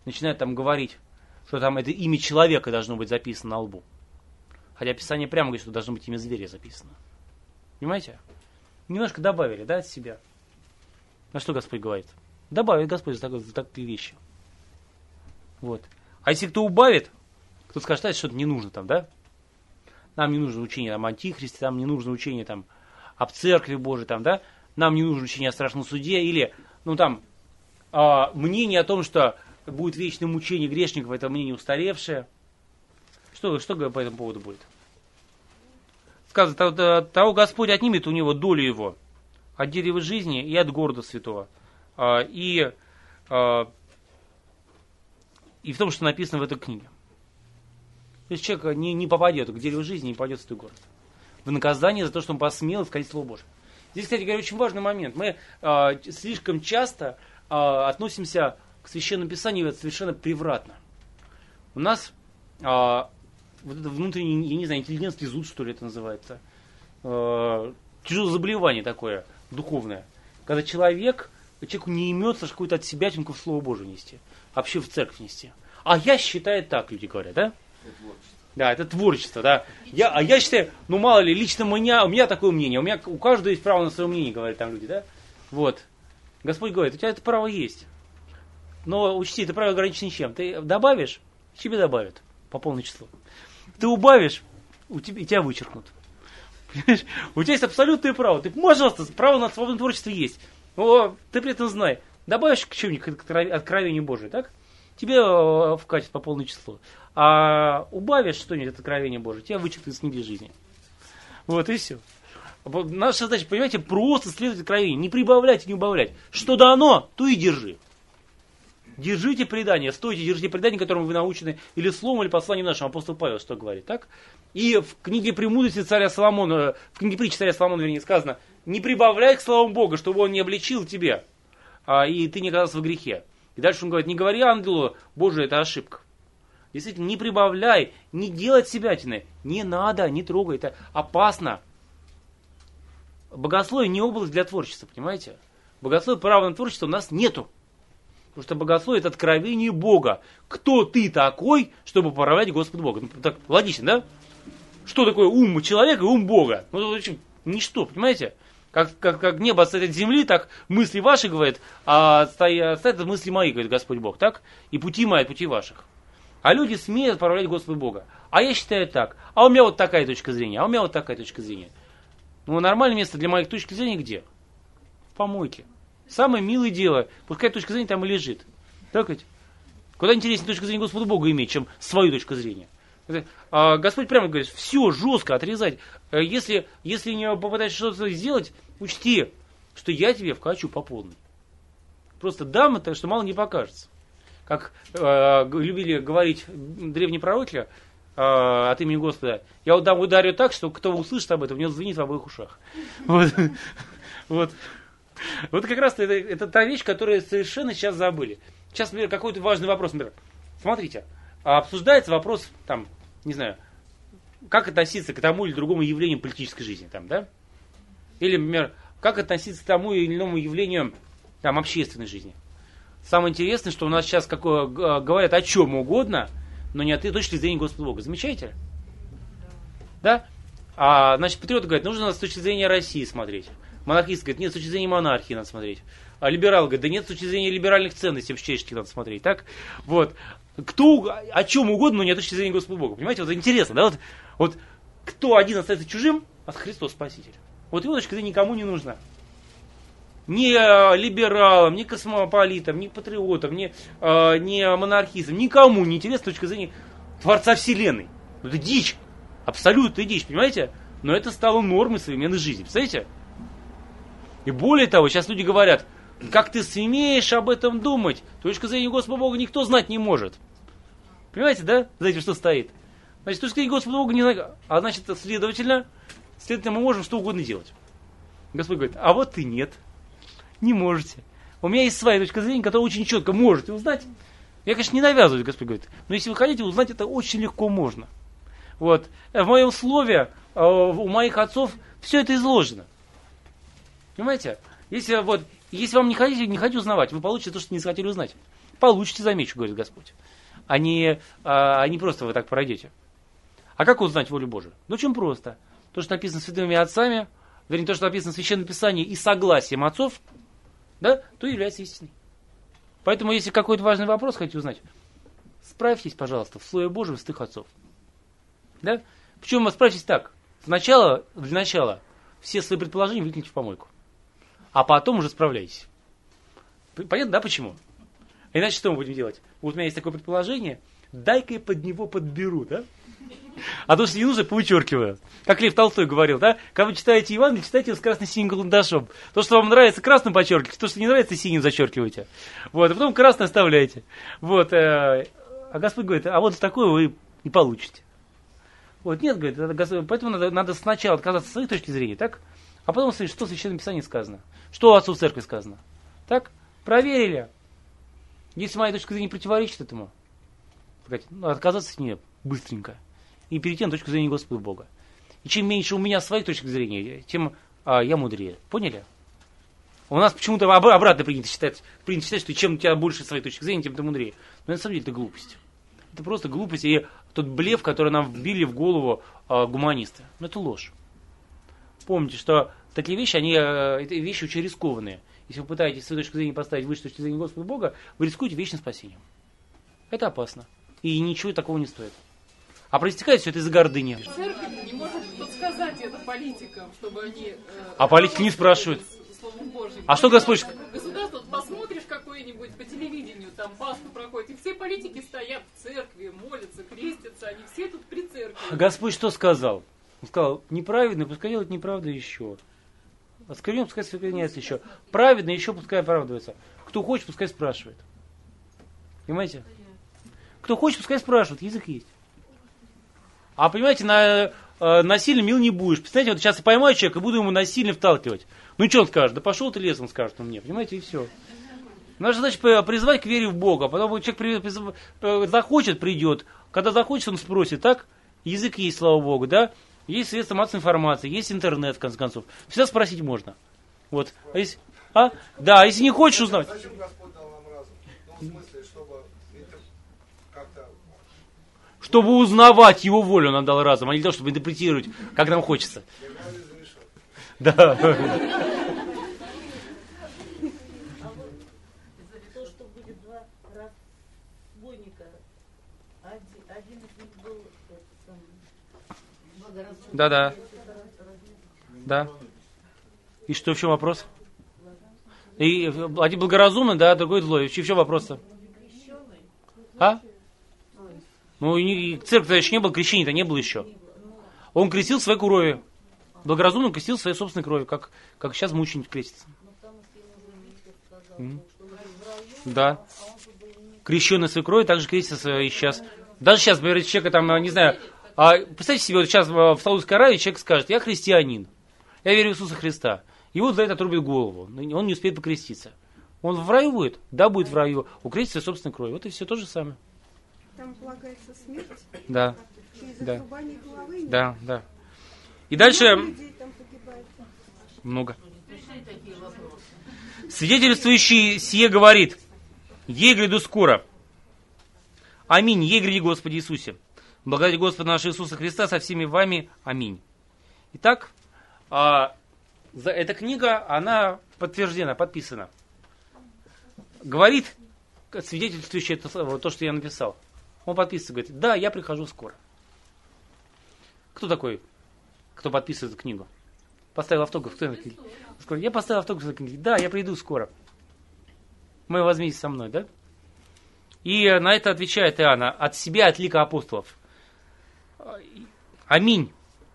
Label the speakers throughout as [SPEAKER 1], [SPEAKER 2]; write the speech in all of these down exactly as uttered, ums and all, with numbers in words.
[SPEAKER 1] начинают там говорить, что там это имя человека должно быть записано на лбу. Хотя Писание прямо говорит, что должно быть имя зверя записано. Понимаете? Немножко добавили, да, от себя. На что Господь говорит? Добавит Господь за, такое, за такие вещи. Вот. А если кто убавит, кто скажет, что что-то не нужно там, да? Нам не нужно учение там, о Антихристе, нам не нужно учение там, об Церкви Божией, там, да? Нам не нужно учение о страшном суде, или, ну там, э, мнение о том, что будет вечное мучение грешников, это мнение устаревшее. Что, что по этому поводу будет? Сказано, того Господь отнимет у него долю его от дерева жизни и от города святого. Э, и, э, и в том, что написано в этой книге. То есть человек не, не попадет к дереву жизни, не попадет в свой город. В наказание за то, что он посмел искать Слово Божие. Здесь, кстати говоря, очень важный момент. Мы э, слишком часто э, относимся к Священному Писанию совершенно превратно. У нас э, вот это внутренний, я не знаю, интеллигентский зуд, что ли это называется. Э, тяжелое заболевание такое, духовное. Когда человек, человеку не имется какую-то от себя тянку в Слово Божие нести. Вообще в церковь нести. А я считаю так, люди говорят, да? Да, это творчество, да. Я, а я считаю, ну мало ли, лично у меня, у меня такое мнение, у меня у каждого есть право на свое мнение, говорят там люди, да. Вот. Господь говорит, у тебя это право есть. Но учти, это право ограничено чем? Ты добавишь, тебе добавят по полному числу. Ты убавишь, у тебя, и тебя вычеркнут. Понимаешь? У тебя есть абсолютное право. Ты, пожалуйста, право на свободное творчество есть. Но ты при этом знай, добавишь к чему-нибудь откровению Божие, так? Тебе э, вкатит по полному числу. А убавишь что-нибудь от откровения Божие, тебя вычеркнут из книги жизни. Вот и все. Наша задача, понимаете, просто следовать откровению. Не прибавлять и не убавлять. Что дано, то и держи. Держите предание, стойте, держите предание, которому вы научены или словом, или посланием нашим. Апостол Павел что говорит, так? И в книге «Премудрости» царя Соломона, в книге «Притчи» царя Соломона, вернее, сказано, не прибавляй к словам Бога, чтобы он не обличил тебя, а, и ты не оказался в грехе. И дальше он говорит, не говори ангелу, Боже, это ошибка. Действительно, не прибавляй, не делай себятины. Не надо, не трогай, это опасно. Богословие не область для творчества, понимаете? Богословие, права на творчество у нас нету. Потому что богословие это откровение Бога. Кто ты такой, чтобы управлять Господу Бога? Ну, так логично, да? Что такое ум человека и ум Бога? Ну, в общем, ничто, понимаете? Как, как, как небо отстоит от земли, так мысли ваши, говорит, а отстоят от мысли мои, говорит Господь Бог, так? И пути мои, пути ваших. А люди смеют управлять Господу Бога. А я считаю так. А у меня вот такая точка зрения. А у меня вот такая точка зрения. Ну, нормальное место для моих точек зрения где? В помойке. Самое милое дело. Пускай точка зрения там и лежит. Так ведь? Куда интереснее точка зрения Господу Богу иметь, чем свою точку зрения. А Господь прямо говорит, все, жестко отрезать. Если, если не попытаешься что-то сделать, учти, что я тебе вкачу по полной. Просто дам это, что мало не покажется. Как э, любили говорить древние пророки э, от имени Господа, я вот дам ударю так, что кто услышит об этом, у него звенит в обоих ушах. Вот, вот. Вот как раз это, это та вещь, которую совершенно сейчас забыли. Сейчас, например, какой-то важный вопрос, например, смотрите, обсуждается вопрос, там, не знаю, как относиться к тому или другому явлению политической жизни, там, да? Или, например, как относиться к тому или иному явлению там, общественной жизни. Самое интересное, что у нас сейчас как, говорят о чем угодно, но не от точки зрения Господа Бога. Замечаете? Да? А, значит, патриоты говорят, нужно с точки зрения России смотреть. Монархисты говорят, нет, с точки зрения монархии надо смотреть. А либералы говорят, да нет, с точки зрения либеральных ценностей общеческих надо смотреть. Так? Вот. Кто о чем угодно, но не с точки зрения Господа Бога. Понимаете, вот это интересно, да? Вот, вот кто один остается чужим, а Христос Спаситель. Вот его точка зрения никому не нужна. Ни либералам, ни космополитам, ни патриотам, ни, э, ни монархистам, никому не интересна точка зрения Творца Вселенной. Это дичь, абсолютная дичь, понимаете? Но это стало нормой современной жизни, представляете? И более того, сейчас люди говорят, как ты смеешь об этом думать? Точка зрения Господа Бога никто знать не может. Понимаете, да? За этим что стоит? Значит, точка зрения Господа Бога не знает, а значит, следовательно, следовательно, мы можем что угодно делать. Господь говорит, а вот и нет. Не можете. У меня есть своя точка зрения, которую очень четко можете узнать. Я, конечно, не навязываю, Господь говорит. Но если вы хотите узнать, это очень легко можно. Вот. В моем слове, у моих отцов, все это изложено. Понимаете? Если, вот, если вам не хотите, не хотите узнавать, вы получите то, что не захотели узнать. получите, замечу, говорит Господь. А не, а, а не просто вы так пройдете. А как узнать волю Божию? Ну, очень просто. То, что написано святыми отцами, вернее, то, что написано в Священном Писании и согласием отцов, да, то является истиной. Поэтому, если какой-то важный вопрос хотите узнать, справьтесь, пожалуйста, в Слове Божьем святых отцов. Да? Причем справьтесь так. Сначала, для начала, все свои предположения выкиньте в помойку. А потом уже справляйтесь. Понятно, да, почему? Иначе что мы будем делать? Вот у меня есть такое предположение, дай-ка я под него подберу, да? А то, что не нужно, повычеркиваю. Как Лев Толстой говорил, да? Когда вы читаете Евангелие, читайте его с красно-синим карандашом. То, что вам нравится, красным подчеркивайте, то, что не нравится, синим зачеркивайте. Вот, а потом красное оставляйте. Вот, э, а Господь говорит, а вот такое вы не получите. Вот, нет, говорит, это, поэтому надо, надо сначала отказаться от своей точки зрения, так? А потом смотреть, что в Священном Писании сказано. Что отцу в церкви сказано. Так? Проверили. Если моя точка зрения противоречит этому, ну, отказаться от нее быстренько. И перейти на точку зрения Господа Бога. И чем меньше у меня своих точек зрения, тем а, я мудрее. Поняли? У нас почему-то об, обратно принято считать, принято считать, что чем у тебя больше своих точек зрения, тем ты мудрее. Но на самом деле это глупость. Это просто глупость и тот блеф, который нам вбили в голову а, гуманисты. Но это ложь. Помните, что такие вещи, они а, это вещи очень рискованные. Если вы пытаетесь свою точку зрения поставить выше точки зрения Господа Бога, вы рискуете вечным спасением. Это опасно. И ничего такого не стоит. А проистекает все это из-за гордыни.
[SPEAKER 2] Церковь не может подсказать это политикам, чтобы они... Э,
[SPEAKER 1] а политики не спрашивают. А что Господь...
[SPEAKER 2] Государство, вот посмотришь какое-нибудь по телевидению, там Пасху проходит, и все политики стоят в церкви, молятся, крестятся, они все тут при церкви.
[SPEAKER 1] Господь что сказал? Он сказал, неправедно, пускай делать неправда еще. Осквернен, пускай оскверняется еще. Праведно, еще пускай оправдывается. Кто хочет, пускай спрашивает. Понимаете? Кто хочет, пускай спрашивает, язык есть. А понимаете, на, э, насильно мил не будешь. Представляете, вот сейчас я поймаю человека и буду ему насильно вталкивать. Ну что он скажет? Да пошел ты лесом, скажет он мне. Понимаете, и все. Наша задача призвать к вере в Бога. Потом человек при, при, захочет, придет. Когда захочет, он спросит. Так? Язык есть, слава Богу, да? Есть средства массовой информации, есть интернет, в конце концов. Всегда спросить можно. Вот. А если, а? Да, а если не хочешь узнать.
[SPEAKER 3] Зачем Господь дал нам разум? Ну, в смысле, чтобы как-то...
[SPEAKER 1] Чтобы узнавать его волю нам дал разум, а не для того, чтобы интерпретировать, как нам хочется. Да.
[SPEAKER 4] То, что были два разбойника, один из них был благоразумный.
[SPEAKER 1] Да, да. Да. И что, в чем вопрос? И один благоразумный, да, другой злой. В чем вопрос-то? А? Ну, и церковь еще не было, крещения-то не было еще. Он крестил своей кровью. Благоразумно крестил своей собственной кровью, как, как сейчас мученик крестится. Mm. Да. Крещенный своей кровью также крестится и сейчас. Даже сейчас, например, человека там, не знаю, а, представьте себе, вот сейчас в Саудовской Аравии человек скажет, я христианин, я верю в Иисуса Христа. И вот за это отрубит голову. Он не успеет покреститься. Он в раю будет? Да, будет в раю. Укрестится собственной кровью. Вот и все то же самое.
[SPEAKER 5] Там полагается смерть?
[SPEAKER 1] Да.
[SPEAKER 5] Через
[SPEAKER 1] Да.
[SPEAKER 5] отрубание головы?
[SPEAKER 1] Да, да. И дальше...
[SPEAKER 5] Много людей там погибает?
[SPEAKER 1] Много. Свидетельствующий сие говорит, ей гряду скоро. Аминь, ей гряди Господи Иисусе. Благодать Господа нашего Иисуса Христа со всеми вами. Аминь. Итак, а, за, эта книга, она подтверждена, подписана. Говорит, свидетельствующий это, то, что я написал. Он подписывает, говорит, да, я прихожу скоро. Кто такой, кто подписывает эту книгу? Поставил автограф. Кто это? Я поставил автограф за книгу. Да, я приду скоро. Мы возьмитесь со мной, да? И на это отвечает Иоанна, от себя, от лика апостолов. Аминь.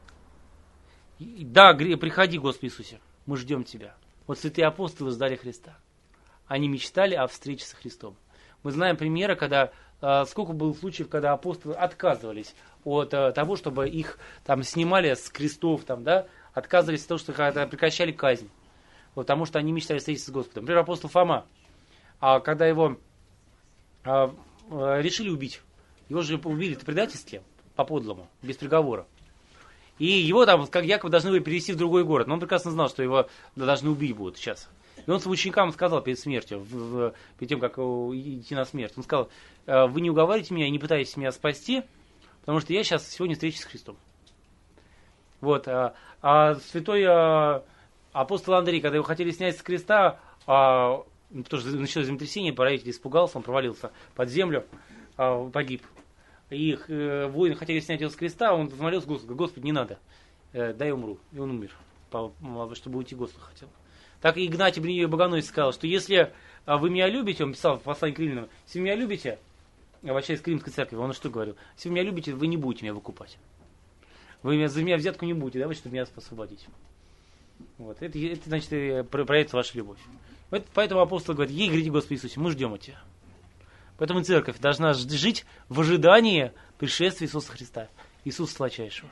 [SPEAKER 1] Да, приходи, Господи Иисусе, мы ждем Тебя. Вот святые апостолы ждали Христа. Они мечтали о встрече со Христом. Мы знаем примеры, когда, сколько было случаев, когда апостолы отказывались от того, чтобы их там снимали с крестов, там, да, отказывались от того, что прекращали казнь. Вот, потому что они мечтали встретиться с Господом. Например, апостол Фома, а когда его а, а, решили убить, его же убили в предательстве, по-подлому, без приговора. И его там, как якобы, должны были перевести в другой город. Но он прекрасно знал, что его должны убить будут сейчас. И он своим ученикам сказал перед смертью, в, в, перед тем, как идти на смерть, он сказал: вы не уговаривайте меня, не пытаетесь меня спасти, потому что я сейчас сегодня встречусь с Христом. Вот. А, а святой а, апостол Андрей, когда его хотели снять с креста, а, тоже началось землетрясение, правитель испугался, он провалился под землю, а, погиб. И их э, воины хотели снять его с креста, он взмолился Господу: Господи, не надо, э, дай я умру. И он умер, по, чтобы уйти Господу хотел. Так и Игнатий Богоносец сказал, что если вы меня любите, он писал в послании к Римлянам, если вы меня любите, обращаясь к Римской церкви, он что говорил? Если вы меня любите, вы не будете меня выкупать. Вы меня, за меня взятку не будете давать, чтобы меня освободить. Вот. Это, это значит, проявится ваша любовь. Вот поэтому апостол говорит: ей гряди, Господи Иисусе, мы ждем от Тебя. Поэтому церковь должна жить в ожидании пришествия Иисуса Христа, Иисуса Сладчайшего.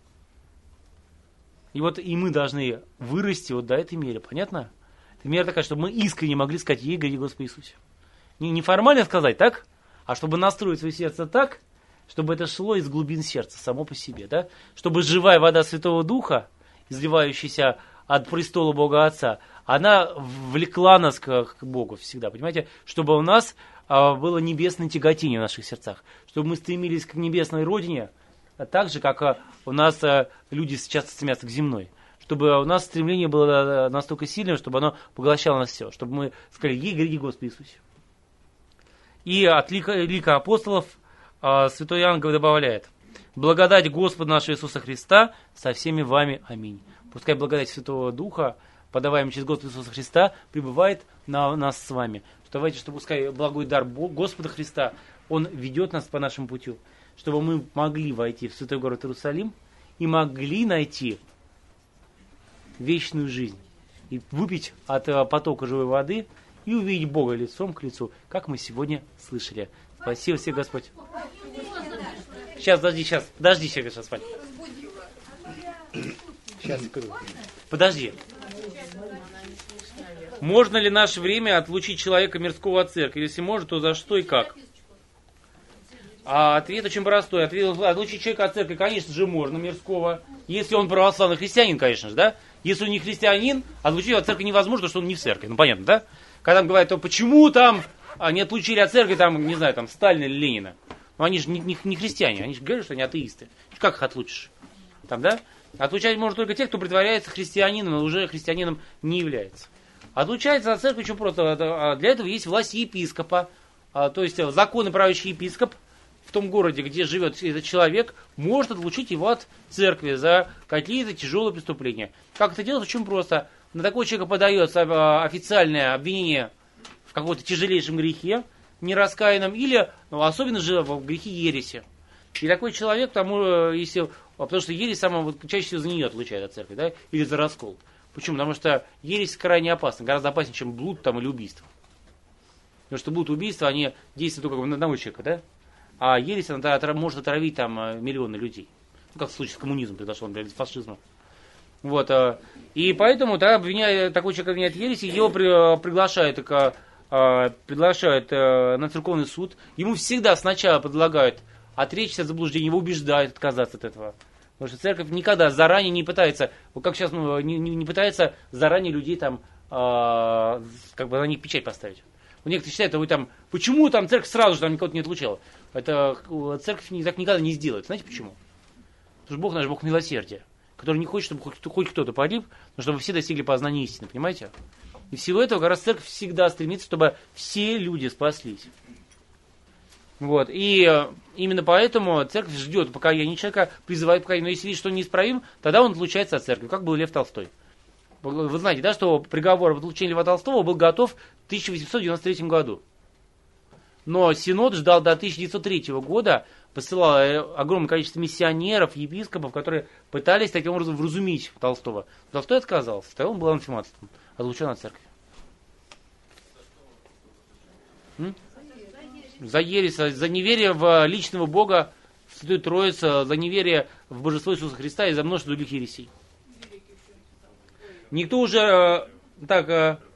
[SPEAKER 1] И вот и мы должны вырасти вот до этой меры, понятно? Это мера такая, чтобы мы искренне могли сказать: ей гряди, Господи Иисусе. Не, не формально сказать, так? А чтобы настроить свое сердце так, чтобы это шло из глубин сердца, само по себе, да? Чтобы живая вода Святого Духа, изливающаяся от престола Бога Отца, она влекла нас к, к Богу всегда, понимаете? Чтобы у нас а, было небесное тяготение в наших сердцах, чтобы мы стремились к небесной родине, а так же, как а, у нас а, люди часто стремятся к земной. Чтобы у нас стремление было настолько сильным, чтобы оно поглощало нас все, чтобы мы сказали: ей гряди, Господи Иисусе. И от лика, лика апостолов а, святой Иоанн добавляет: благодать Господа нашего Иисуса Христа со всеми вами. Аминь. Пускай благодать Святого Духа, подаваемая через Господа Иисуса Христа, пребывает на нас с вами. Давайте, что пускай благой дар Господа Христа, Он ведет нас по нашему пути, чтобы мы могли войти в святой город Иерусалим и могли найти вечную жизнь и выпить от потока живой воды и увидеть Бога лицом к лицу, как мы сегодня слышали. Спасибо всем, Господь. Сейчас, подожди, сейчас, подожди, сейчас, Ваня. Сейчас, подожди. Можно ли в наше время отлучить человека мирского от церкви? Если можно, то за что и как? А ответ очень простой. Ответ: отлучить человека от церкви, конечно же, можно, мирского. Если он православный христианин, конечно же, да? Если он не христианин, отлучить от церкви невозможно, потому что он не в церкви. Ну, понятно, да? Когда там говорят: то почему там не отлучили от церкви, там, не знаю, там, Сталина или Ленина? Ну, они же не, не, не христиане, они же говорят, что они атеисты. Как их отлучишь? Там, да? Отлучать можно только тех, кто притворяется христианином, но уже христианином не является. Отлучается от церкви очень просто. Для этого есть власть епископа. То есть законный правящий епископ в том городе, где живет этот человек, может отлучить его от церкви за какие-то тяжелые преступления. Как это делать? Очень просто. На такого человека подается официальное обвинение в каком-то тяжелейшем грехе, нераскаянном, или ну, особенно же в грехе ереси. И такой человек, тому, если, потому что ересь самое, чаще всего за нее отлучает от церкви, да, или за раскол. Почему? Потому что ересь крайне опасна, гораздо опаснее, чем блуд там, или убийство. Потому что блуд и убийство, они действуют только на одного человека, да? А ересь, она может отравить там миллионы людей. Ну, как в случае с коммунизмом произошло, например, с фашизмом. Вот, и поэтому да, обвиняет, такой человек обвиняет ереси, его при, приглашают, к, приглашают на церковный суд. Ему всегда сначала предлагают отречься от заблуждения, его убеждают отказаться от этого. Потому что церковь никогда заранее не пытается, как сейчас, ну, не, не, не пытается заранее людей там, э, как бы на них печать поставить. У некоторых считают, вы там, почему там церковь сразу же там никого-то не отлучала? Это церковь не, так никогда не сделает. Знаете почему? Потому что Бог наш Бог милосердия, который не хочет, чтобы хоть, хоть кто-то погиб, но чтобы все достигли познания истины, понимаете? И всего этого как раз церковь всегда стремится, чтобы все люди спаслись. Вот. И именно поэтому церковь ждет покаяния человека, призывает покаяние. Но если видит, что он неисправим, тогда он отлучается от церкви, как был Лев Толстой. Вы знаете, да, что приговор об отлучении Льва Толстого был готов в тысяча восемьсот девяносто третьем году. Но Синод ждал до тысяча девятьсот третьего года, посылал огромное количество миссионеров, епископов, которые пытались таким образом вразумить Толстого. Толстой отказался, тогда он был анфиматом, отлучен от церкви. М? За ересь, за неверие в личного Бога, в Святую Троицу, за неверие в Божество Иисуса Христа и за множество других ересей. Никто уже так